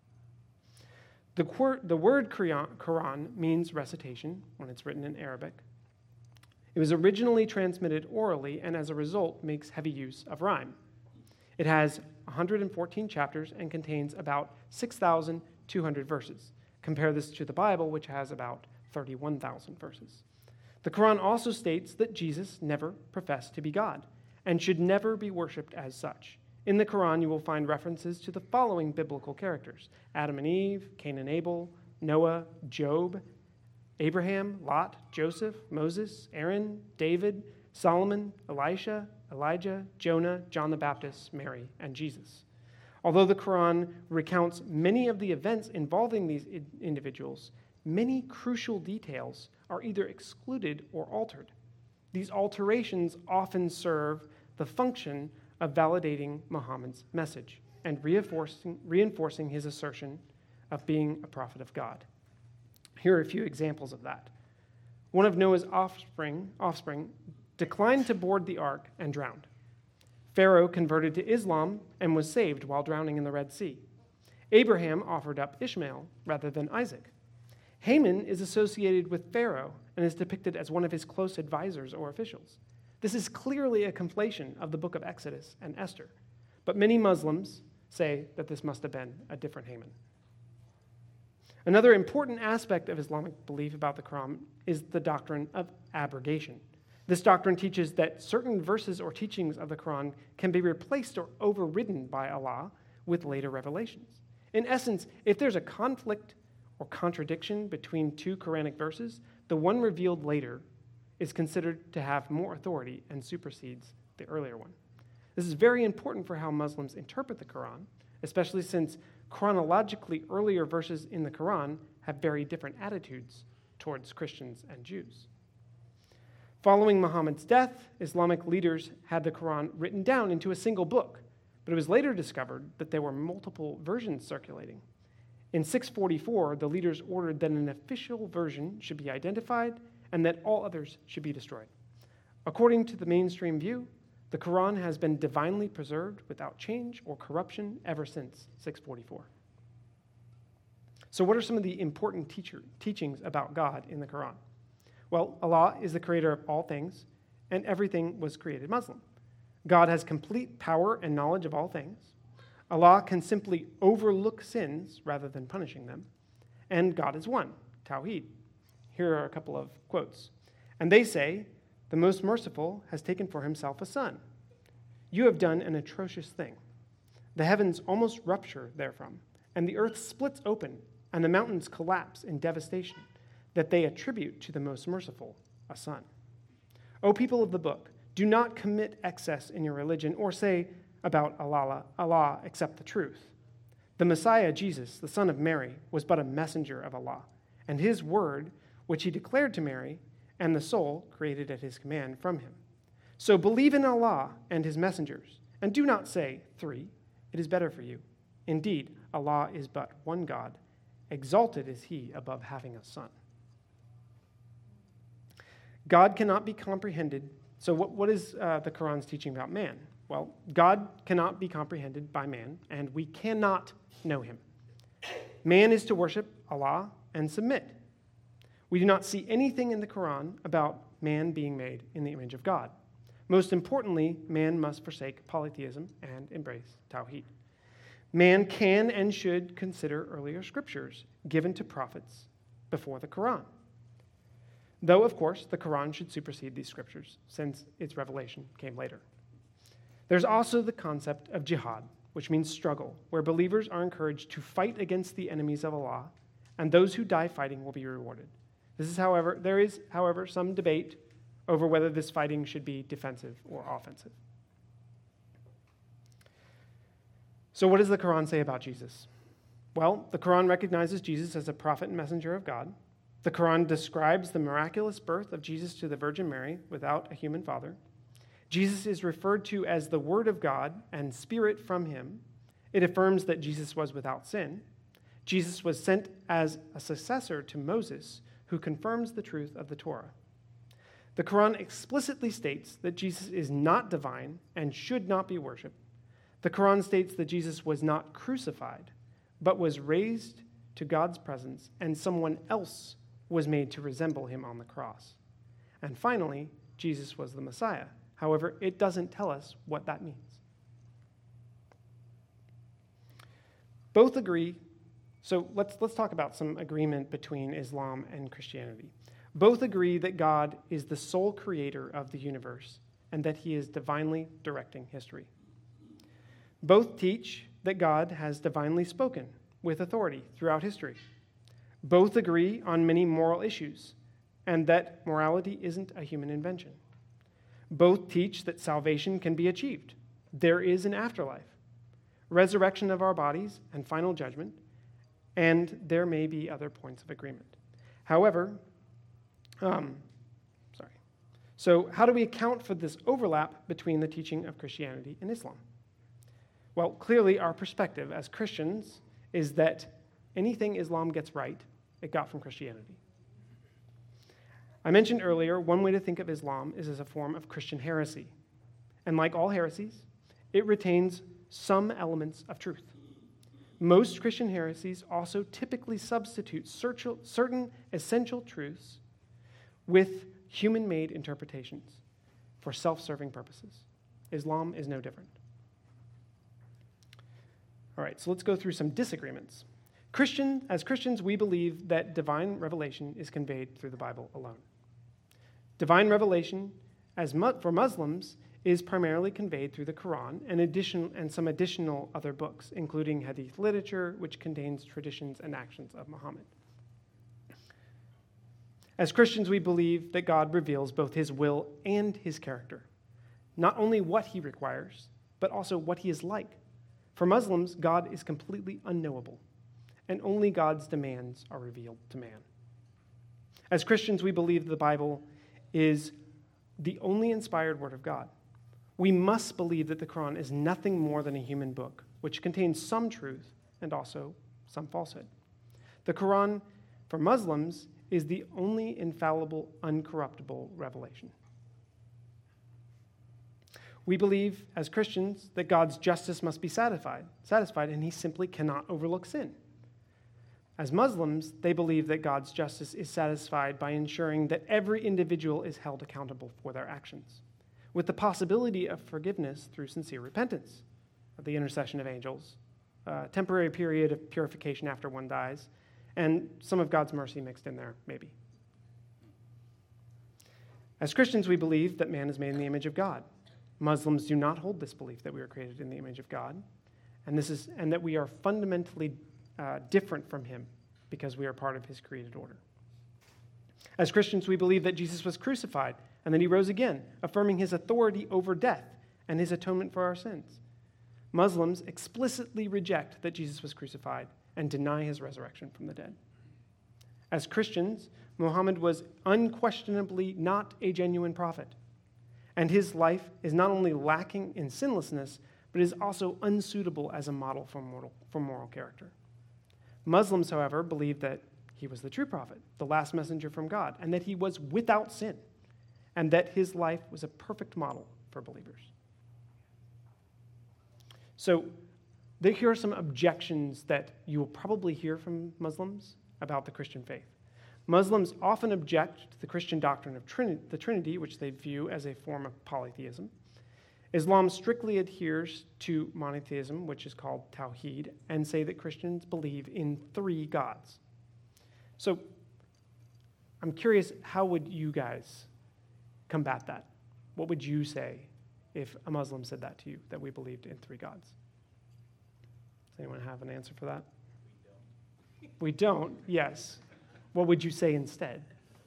The, qu- the word Quran means recitation when it's written in Arabic. It was originally transmitted orally and as a result makes heavy use of rhyme. It has one hundred fourteen chapters and contains about six thousand two hundred verses. Compare this to the Bible, which has about thirty-one thousand verses. The Quran also states that Jesus never professed to be God and should never be worshipped as such. In the Quran, you will find references to the following biblical characters: Adam and Eve, Cain and Abel, Noah, Job, Abraham, Lot, Joseph, Moses, Aaron, David, Solomon, Elisha, Elijah, Jonah, John the Baptist, Mary, and Jesus. Although the Quran recounts many of the events involving these individuals, many crucial details are either excluded or altered. These alterations often serve the function of validating Muhammad's message and reinforcing, reinforcing his assertion of being a prophet of God. Here are a few examples of that. One of Noah's offspring, offspring declined to board the ark and drowned. Pharaoh converted to Islam and was saved while drowning in the Red Sea. Abraham offered up Ishmael rather than Isaac. Haman is associated with Pharaoh and is depicted as one of his close advisors or officials. This is clearly a conflation of the book of Exodus and Esther, but many Muslims say that this must have been a different Haman. Another important aspect of Islamic belief about the Quran is the doctrine of abrogation. This doctrine teaches that certain verses or teachings of the Quran can be replaced or overridden by Allah with later revelations. In essence, if there's a conflict or contradiction between two Quranic verses, the one revealed later is considered to have more authority and supersedes the earlier one. This is very important for how Muslims interpret the Quran, especially since chronologically earlier verses in the Quran have very different attitudes towards Christians and Jews. Following Muhammad's death, Islamic leaders had the Quran written down into a single book, but it was later discovered that there were multiple versions circulating. In six forty-four, the leaders ordered that an official version should be identified and that all others should be destroyed. According to the mainstream view, the Quran has been divinely preserved without change or corruption ever since six forty-four. So what are some of the important teacher, teachings about God in the Quran? Well, Allah is the creator of all things, and everything was created Muslim. God has complete power and knowledge of all things. Allah can simply overlook sins rather than punishing them. And God is one, Tawheed. Here are a couple of quotes. And they say, "The most merciful has taken for himself a son. You have done an atrocious thing. The heavens almost rupture therefrom, and the earth splits open, and the mountains collapse in devastation, that they attribute to the most merciful a son. O people of the book, do not commit excess in your religion or say about Allah, Allah except the truth. The Messiah, Jesus, the son of Mary, was but a messenger of Allah, and his word, which he declared to Mary, and the soul created at his command from him. So believe in Allah and his messengers, and do not say, three, it is better for you. Indeed, Allah is but one God, exalted is he above having a son. God cannot be comprehended. So what, what is uh, the Quran's teaching about man? Well, God cannot be comprehended by man, and we cannot know him. Man is to worship Allah and submit. We do not see anything in the Quran about man being made in the image of God. Most importantly, man must forsake polytheism and embrace Tawheed. Man can and should consider earlier scriptures given to prophets before the Quran. Though, of course, the Quran should supersede these scriptures, since its revelation came later. There's also the concept of jihad, which means struggle, where believers are encouraged to fight against the enemies of Allah, and those who die fighting will be rewarded. This is, however, there is, however, some debate over whether this fighting should be defensive or offensive. So what does the Quran say about Jesus? Well, the Quran recognizes Jesus as a prophet and messenger of God. The Quran describes the miraculous birth of Jesus to the Virgin Mary without a human father. Jesus is referred to as the Word of God and Spirit from him. It affirms that Jesus was without sin. Jesus was sent as a successor to Moses, who confirms the truth of the Torah. The Quran explicitly states that Jesus is not divine and should not be worshipped. The Quran states that Jesus was not crucified, but was raised to God's presence, and someone else was made to resemble him on the cross. And finally, Jesus was the Messiah. However, it doesn't tell us what that means. Both agree, so let's, let's talk about some agreement between Islam and Christianity. Both agree that God is the sole creator of the universe and that he is divinely directing history. Both teach that God has divinely spoken with authority throughout history. Both agree on many moral issues and that morality isn't a human invention. Both teach that salvation can be achieved. There is an afterlife, resurrection of our bodies, and final judgment, and there may be other points of agreement. However, um, sorry. So how do we account for this overlap between the teaching of Christianity and Islam? Well, clearly our perspective as Christians is that anything Islam gets right, it got from Christianity. I mentioned earlier, one way to think of Islam is as a form of Christian heresy. And like all heresies, it retains some elements of truth. Most Christian heresies also typically substitute certain essential truths with human-made interpretations for self-serving purposes. Islam is no different. All right, so let's go through some disagreements. Christian, as Christians, we believe that divine revelation is conveyed through the Bible alone. Divine revelation, as mu- for Muslims, is primarily conveyed through the Quran and, addition, and some additional other books, including Hadith literature, which contains traditions and actions of Muhammad. As Christians, we believe that God reveals both his will and his character, not only what he requires, but also what he is like. For Muslims, God is completely unknowable, and only God's demands are revealed to man. As Christians, we believe the Bible is the only inspired word of God. We must believe that the Quran is nothing more than a human book, which contains some truth and also some falsehood. The Quran, for Muslims, is the only infallible, uncorruptible revelation. We believe, as Christians, that God's justice must be satisfied, satisfied, and he simply cannot overlook sin. As Muslims, they believe that God's justice is satisfied by ensuring that every individual is held accountable for their actions, with the possibility of forgiveness through sincere repentance, the intercession of angels, a temporary period of purification after one dies, and some of God's mercy mixed in there, maybe. As Christians, we believe that man is made in the image of God. Muslims do not hold this belief that we are created in the image of God, and this is and that we are fundamentally uh, different from him because we are part of his created order. As Christians, we believe that Jesus was crucified and that he rose again, affirming his authority over death and his atonement for our sins. Muslims explicitly reject that Jesus was crucified and deny his resurrection from the dead. As Christians, Muhammad was unquestionably not a genuine prophet, and his life is not only lacking in sinlessness, but is also unsuitable as a model for moral, for moral character. Muslims, however, believe that he was the true prophet, the last messenger from God, and that he was without sin, and that his life was a perfect model for believers. So here are some objections that you will probably hear from Muslims about the Christian faith. Muslims often object to the Christian doctrine of Trin- the Trinity, which they view as a form of polytheism. Islam strictly adheres to monotheism, which is called Tawheed, and say that Christians believe in three gods. So I'm curious, how would you guys combat that? What would you say if a Muslim said that to you, that we believed in three gods? Does anyone have an answer for that? We don't. We don't, yes. What would you say instead?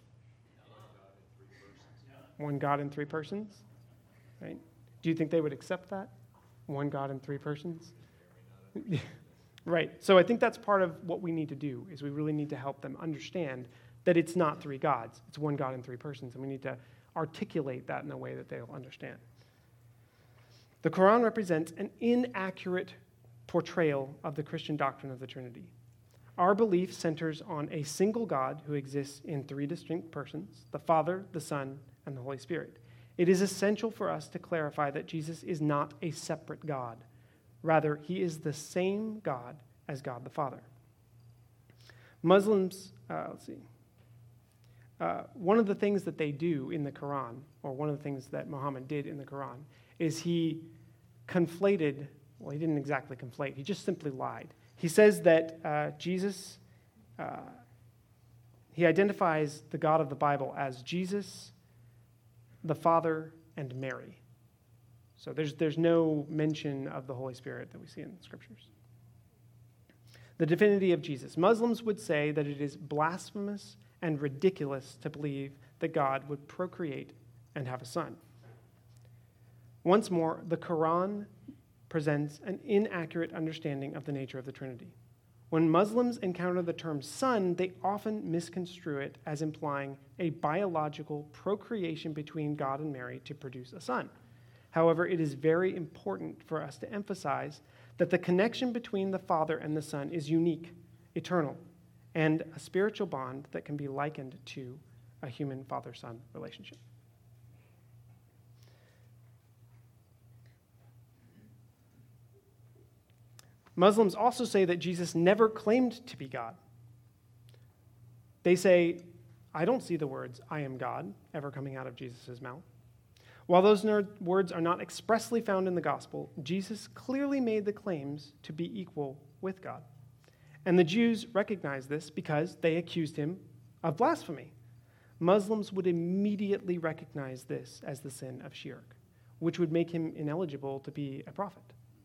One God in three persons? Right? Do you think they would accept that? One God in three persons? Right. So I think that's part of what we need to do, is we really need to help them understand that it's not three gods. It's one God in three persons, and we need to articulate that in a way that they'll understand. The Quran represents an inaccurate portrayal of the Christian doctrine of the Trinity. Our belief centers on a single God who exists in three distinct persons, the Father, the Son, and the Holy Spirit. It is essential for us to clarify that Jesus is not a separate God. Rather, he is the same God as God the Father. Muslims, uh, let's see, uh, one of the things that they do in the Quran, or one of the things that Muhammad did in the Quran, is he conflated, well, he didn't exactly conflate, he just simply lied. He says that uh, Jesus, uh, he identifies the God of the Bible as Jesus, the Father, and Mary. So there's, there's no mention of the Holy Spirit that we see in the Scriptures. The divinity of Jesus. Muslims would say that it is blasphemous and ridiculous to believe that God would procreate and have a son. Once more, the Quran presents an inaccurate understanding of the nature of the Trinity. When Muslims encounter the term son, they often misconstrue it as implying a biological procreation between God and Mary to produce a son. However, it is very important for us to emphasize that the connection between the Father and the Son is unique, eternal, and a spiritual bond that can be likened to a human father-son relationship. Muslims also say that Jesus never claimed to be God. They say, I don't see the words, I am God, ever coming out of Jesus' mouth. While those words are not expressly found in the gospel, Jesus clearly made the claims to be equal with God. And the Jews recognized this because they accused him of blasphemy. Muslims would immediately recognize this as the sin of shirk, which would make him ineligible to be a prophet.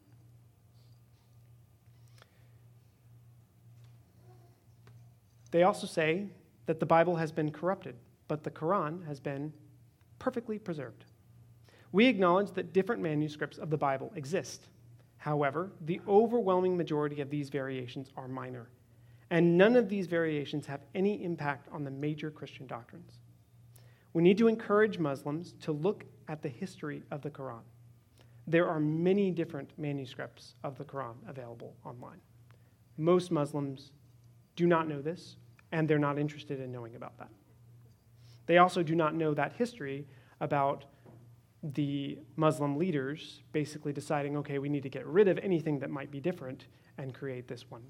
They also say that the Bible has been corrupted, but the Quran has been perfectly preserved. We acknowledge that different manuscripts of the Bible exist. However, the overwhelming majority of these variations are minor, and none of these variations have any impact on the major Christian doctrines. We need to encourage Muslims to look at the history of the Quran. There are many different manuscripts of the Quran available online. Most Muslims do not know this, and they're not interested in knowing about that. They also do not know that history about the Muslim leaders basically deciding, okay, we need to get rid of anything that might be different and create this one.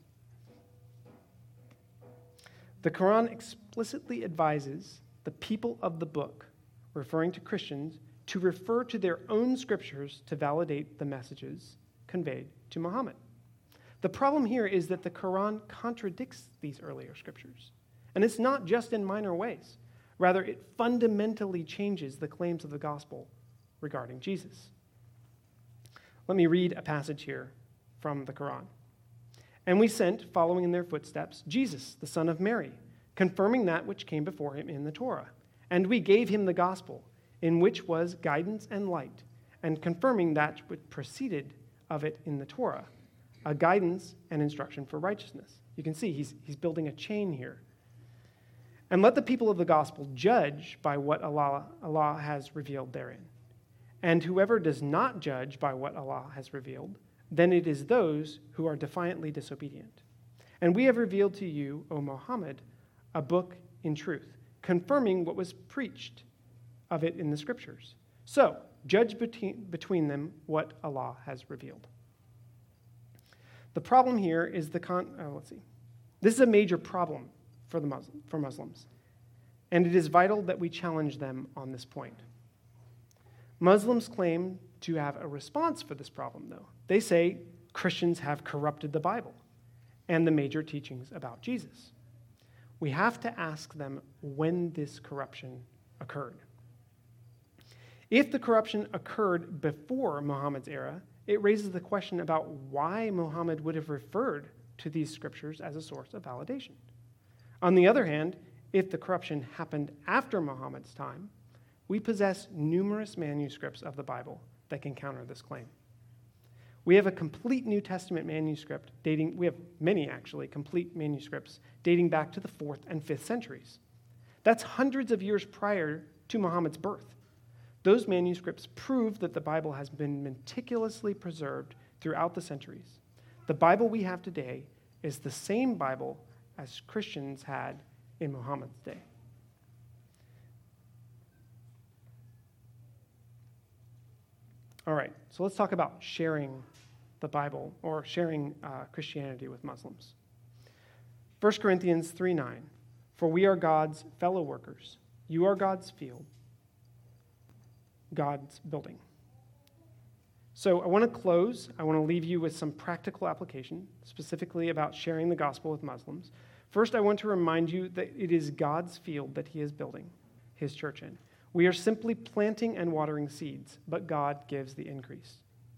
The Quran explicitly advises the people of the book, referring to Christians, to refer to their own scriptures to validate the messages conveyed to Muhammad. The problem here is that the Quran contradicts these earlier scriptures. And it's not just in minor ways. Rather, it fundamentally changes the claims of the gospel regarding Jesus. Let me read a passage here from the Quran. And we sent, following in their footsteps, Jesus, the son of Mary, confirming that which came before him in the Torah. And we gave him the gospel, in which was guidance and light, and confirming that which proceeded of it in the Torah, a guidance and instruction for righteousness. You can see he's, he's building a chain here. And let the people of the gospel judge by what Allah, Allah has revealed therein. And whoever does not judge by what Allah has revealed, then it is those who are defiantly disobedient. And we have revealed to you, O Muhammad, a book in truth, confirming what was preached of it in the scriptures. So, judge between, between them what Allah has revealed. The problem here is the con... Oh, let's see. This is a major problem for, the Muslim, for Muslims, and it is vital that we challenge them on this point. Muslims claim to have a response for this problem, though. They say Christians have corrupted the Bible and the major teachings about Jesus. We have to ask them when this corruption occurred. If the corruption occurred before Muhammad's era, it raises the question about why Muhammad would have referred to these scriptures as a source of validation. On the other hand, if the corruption happened after Muhammad's time, we possess numerous manuscripts of the Bible that can counter this claim. We have a complete New Testament manuscript dating, we have many actually, complete manuscripts dating back to the fourth and fifth centuries. That's hundreds of years prior to Muhammad's birth. Those manuscripts prove that the Bible has been meticulously preserved throughout the centuries. The Bible we have today is the same Bible as Christians had in Muhammad's day. All right, so let's talk about sharing the Bible or sharing uh, Christianity with Muslims. First Corinthians three nine, for we are God's fellow workers. You are God's field, God's building. So I want to close. I want to leave you with some practical application, specifically about sharing the gospel with Muslims. First, I want to remind you that it is God's field that he is building his church in. We are simply planting and watering seeds, but God gives the increase.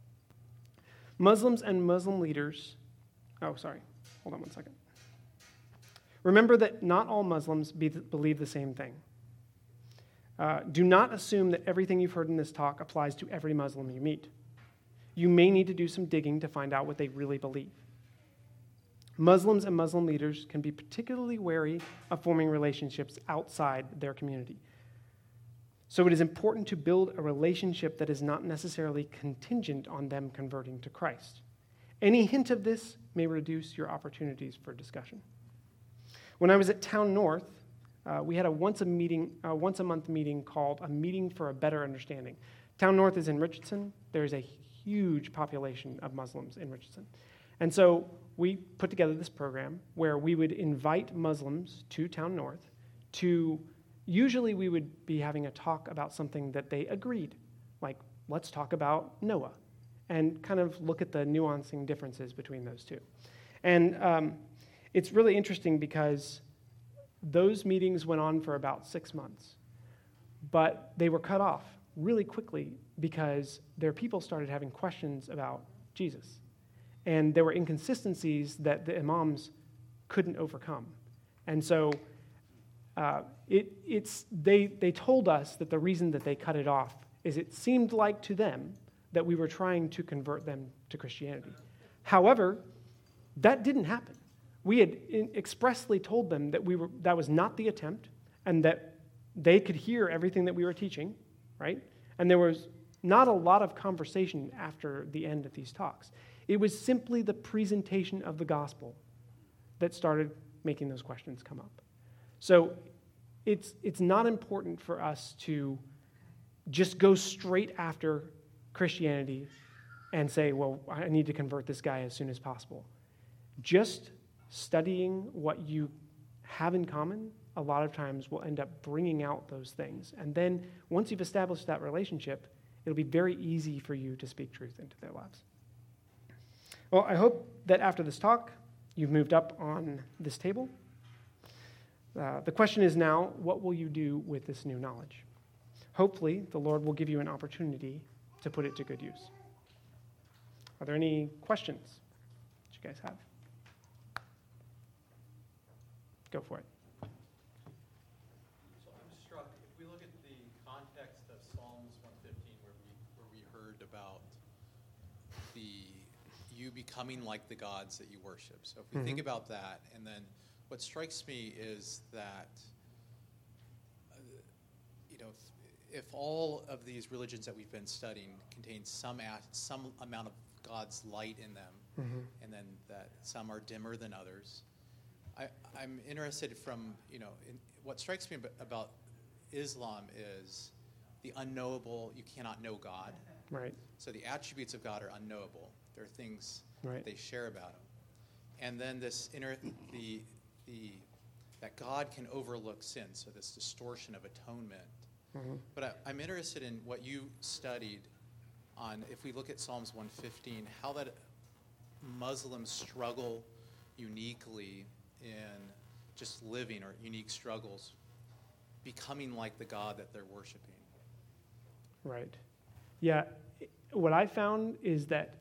Muslims and Muslim leaders, oh, sorry, hold on one second. Remember that not all Muslims be, believe the same thing. Uh, do not assume that everything you've heard in this talk applies to every Muslim you meet. You may need to do some digging to find out what they really believe. Muslims and Muslim leaders can be particularly wary of forming relationships outside their community. So it is important to build a relationship that is not necessarily contingent on them converting to Christ. Any hint of this may reduce your opportunities for discussion. When I was at Town North, uh, we had a once a meeting, uh, once a month meeting called a Meeting for a Better Understanding. Town North is in Richardson. There is a huge population of Muslims in Richardson. And so we put together this program where we would invite Muslims to Town North to, usually we would be having a talk about something that they agreed, like let's talk about Noah, and kind of look at the nuancing differences between those two. And um, it's really interesting because those meetings went on for about six months, but they were cut off really quickly because their people started having questions about Jesus. And there were inconsistencies that the imams couldn't overcome. And so uh, it, it's, they, they told us that the reason that they cut it off is it seemed like to them that we were trying to convert them to Christianity. However, that didn't happen. We had expressly told them that we were, that was not the attempt and that they could hear everything that we were teaching, right? And there was not a lot of conversation after the end of these talks. It was simply the presentation of the gospel that started making those questions come up. So it's, it's not important for us to just go straight after Christianity and say, well, I need to convert this guy as soon as possible. Just studying what you have in common a lot of times will end up bringing out those things. And then once you've established that relationship, it'll be very easy for you to speak truth into their lives. Well, I hope that after this talk, you've moved up on this table. Uh, the question is now, what will you do with this new knowledge? Hopefully, the Lord will give you an opportunity to put it to good use. Are there any questions that you guys have? Go for it. So I'm struck, if we look at the context of Psalms one fifteen, where we, where we heard about the you becoming like the gods that you worship. So if we mm-hmm. think about that, and then what strikes me is that, uh, you know, if, if all of these religions that we've been studying contain some a- some amount of God's light in them, mm-hmm. and then that some are dimmer than others, I, I'm interested from, you know, in, what strikes me ab- about Islam is the unknowable, you cannot know God. Right. So the attributes of God are unknowable. There are things Right. they share about him. And then this inner, the, the, that God can overlook sin, so this distortion of atonement. Mm-hmm. But I, I'm interested in what you studied on, if we look at Psalms one fifteen, how that Muslims struggle uniquely in just living, or unique struggles, becoming like the God that they're worshiping. Right. Yeah. What I found is that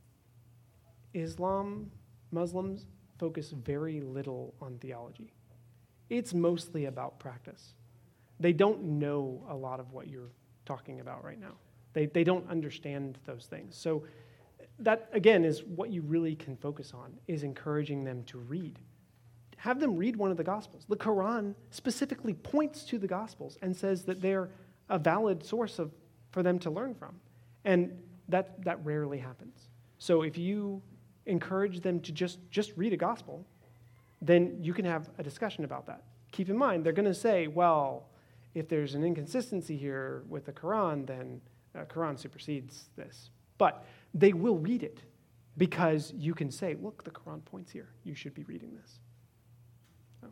Islam, Muslims focus very little on theology. It's mostly about practice. They don't know a lot of what you're talking about right now. They, they don't understand those things. So that, again, is what you really can focus on, is encouraging them to read. Have them read one of the Gospels. The Quran specifically points to the Gospels and says that they're a valid source of, for them to learn from. And that, that rarely happens. So if you encourage them to just, just read a Gospel, then you can have a discussion about that. Keep in mind, they're going to say, well, if there's an inconsistency here with the Quran, then uh, Quran supersedes this. But they will read it because you can say, look, the Quran points here. You should be reading this. So.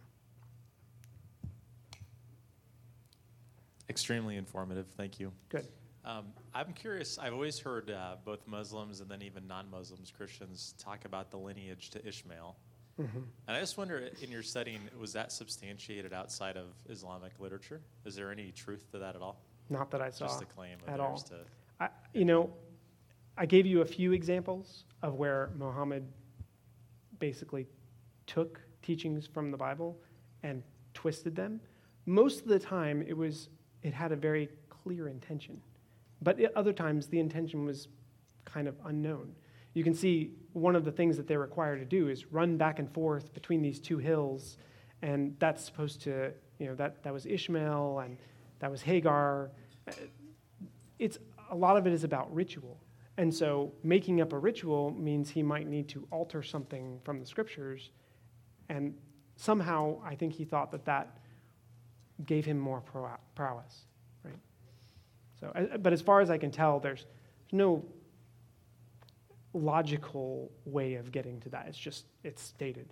Extremely informative. Thank you. Good. Um, I'm curious. I've always heard uh, both Muslims and then even non-Muslims, Christians, talk about the lineage to Ishmael. Mm-hmm. And I just wonder, in your studying, was that substantiated outside of Islamic literature? Is there any truth to that at all? Not that I saw Just a claim of at theirs all. to... I, you know, I gave you a few examples of where Muhammad basically took teachings from the Bible and twisted them. Most of the time, it was it had a very clear intention, but it, other times the intention was kind of unknown. You can see one of the things that they're required to do is run back and forth between these two hills, and that's supposed to, you know, that, that was Ishmael and that was Hagar. It's a lot of it is about ritual. And so making up a ritual means he might need to alter something from the scriptures, and somehow I think he thought that that gave him more prowess, right? So, but as far as I can tell, there's no logical way of getting to that. It's just, it's stated.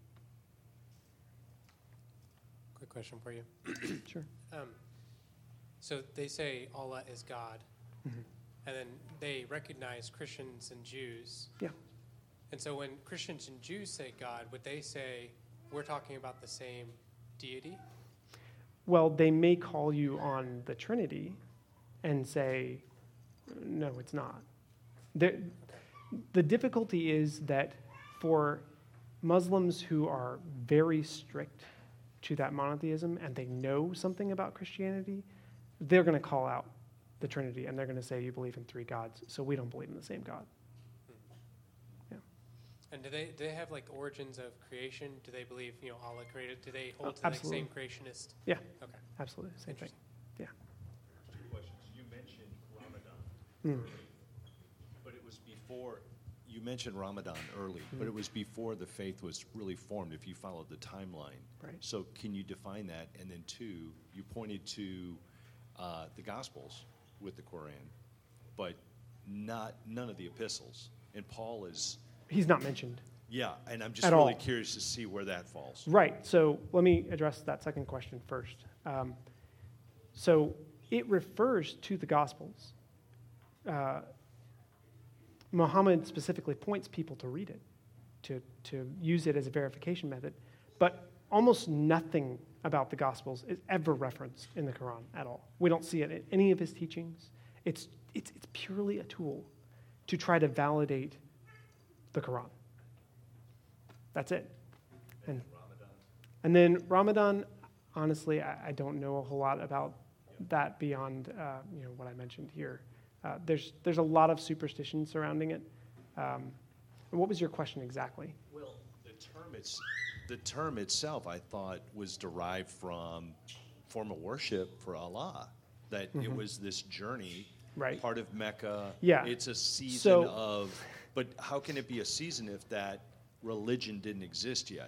Quick question for you. Sure. Um, so they say Allah is God, Mm-hmm. and then they recognize Christians and Jews. Yeah. And so when Christians and Jews say God, would they say we're talking about the same deity? Well, they may call you on the Trinity and say, no, it's not. There, the difficulty is that for Muslims who are very strict to that monotheism and they know something about Christianity, they're going to call out the Trinity and they're going to say, you believe in three gods, so we don't believe in the same God. Yeah. And do they do they have like origins of creation? Do they believe, you know, Allah created? Do they hold Uh, to the absolutely. same creationist? Yeah, Okay. absolutely, same thing. Yeah. Two questions. You mentioned Ramadan, Mm. but it was before, you mentioned Ramadan early, but it was before the faith was really formed, if you followed the timeline. Right. So can you define that? And then two, you pointed to uh, the Gospels with the Quran, but not none of the epistles. And Paul is, He's not mentioned. yeah, and I'm just At really all. curious to see where that falls. Right. So let me address that second question first. Um, so it refers to the Gospels. Uh, Muhammad specifically points people to read it, to, to use it as a verification method. But almost nothing about the Gospels is ever referenced in the Quran at all. We don't see it in any of his teachings. It's, it's, it's purely a tool to try to validate the Quran. That's it. And, and then Ramadan, honestly, I, I don't know a whole lot about that beyond uh, you know what I mentioned here. Uh, there's there's a lot of superstition surrounding it. Um, what was your question exactly? Well, the term it's the term itself, I thought, was derived from form of worship for Allah. That it was this journey, Right. part of Mecca. Yeah. It's a season So- of. But how can it be a season if that religion didn't exist yet?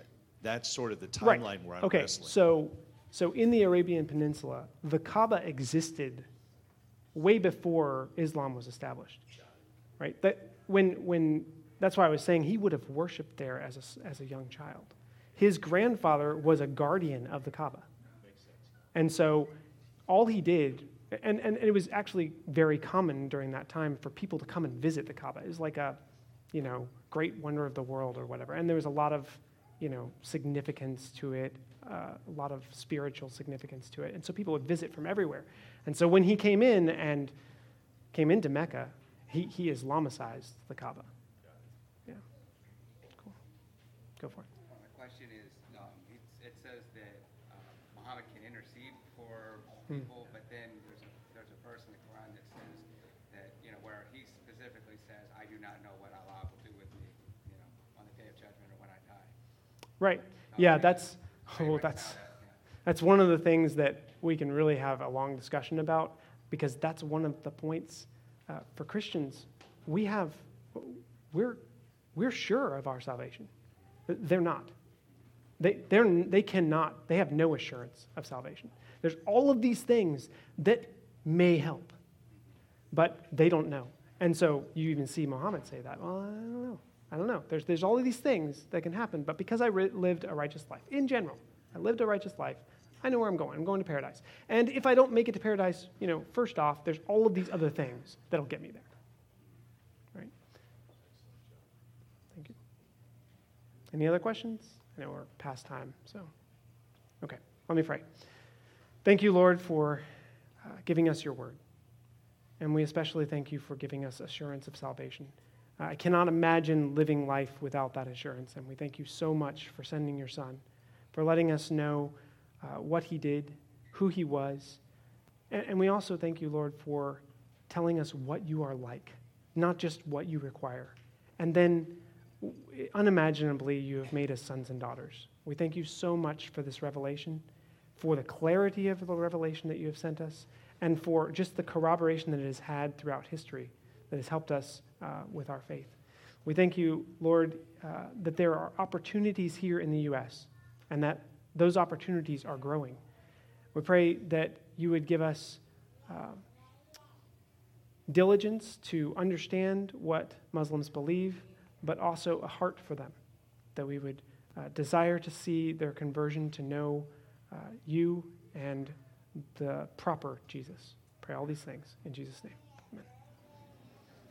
That's sort of the Right. timeline where I'm Okay, wrestling. so so in the Arabian Peninsula, the Kaaba existed way before Islam was established, right? That when when that's why I was saying he would have worshipped there as a s- as a young child. His grandfather was a guardian of the Kaaba, and so all he did, and, and it was actually very common during that time for people to come and visit the Kaaba. It was like a, you know, great wonder of the world or whatever, and there was a lot of, you know, significance to it, uh, a lot of spiritual significance to it. And so people would visit from everywhere. And so when he came in and came into Mecca, he, he Islamicized the Kaaba. Yeah. Cool. Go for it. Well, my question is, um, it's, it says that uh, Muhammad can intercede for people, but then there's a, there's a verse in the Quran that says that, you know, where he specifically says, I do not know what Allah will do with me, you know, on the day of judgment or when I die. Right. How Yeah, do you- that's, how do you oh, reconcile that's, that? Yeah. that's one of the things that we can really have a long discussion about, because that's one of the points uh, for Christians. We have, we're, we're sure of our salvation. They're not. They, they're, they cannot, they have no assurance of salvation. There's all of these things that may help, but they don't know. And so you even see Muhammad say that, well, I don't know. I don't know. There's, there's all of these things that can happen, but because I ri- lived a righteous life, in general, I lived a righteous life, I know where I'm going. I'm going to paradise. And if I don't make it to paradise, you know, first off, there's all of these other things that'll get me there. Right? Thank you. Any other questions? I know we're past time, so. Okay, let me pray. Thank you, Lord, for uh, giving us your word. And we especially thank you for giving us assurance of salvation. Uh, I cannot imagine living life without that assurance, and we thank you so much for sending your Son, for letting us know uh, what he did, who he was. And, and we also thank you, Lord, for telling us what you are like, not just what you require. And then, w- unimaginably, you have made us sons and daughters. We thank you so much for this revelation, for the clarity of the revelation that you have sent us, and for just the corroboration that it has had throughout history that has helped us uh, with our faith. We thank you, Lord, uh, that there are opportunities here in the U S and that those opportunities are growing. We pray that you would give us uh, diligence to understand what Muslims believe, but also a heart for them, that we would uh, desire to see their conversion to know uh, you and the proper Jesus. Pray all these things in Jesus' name.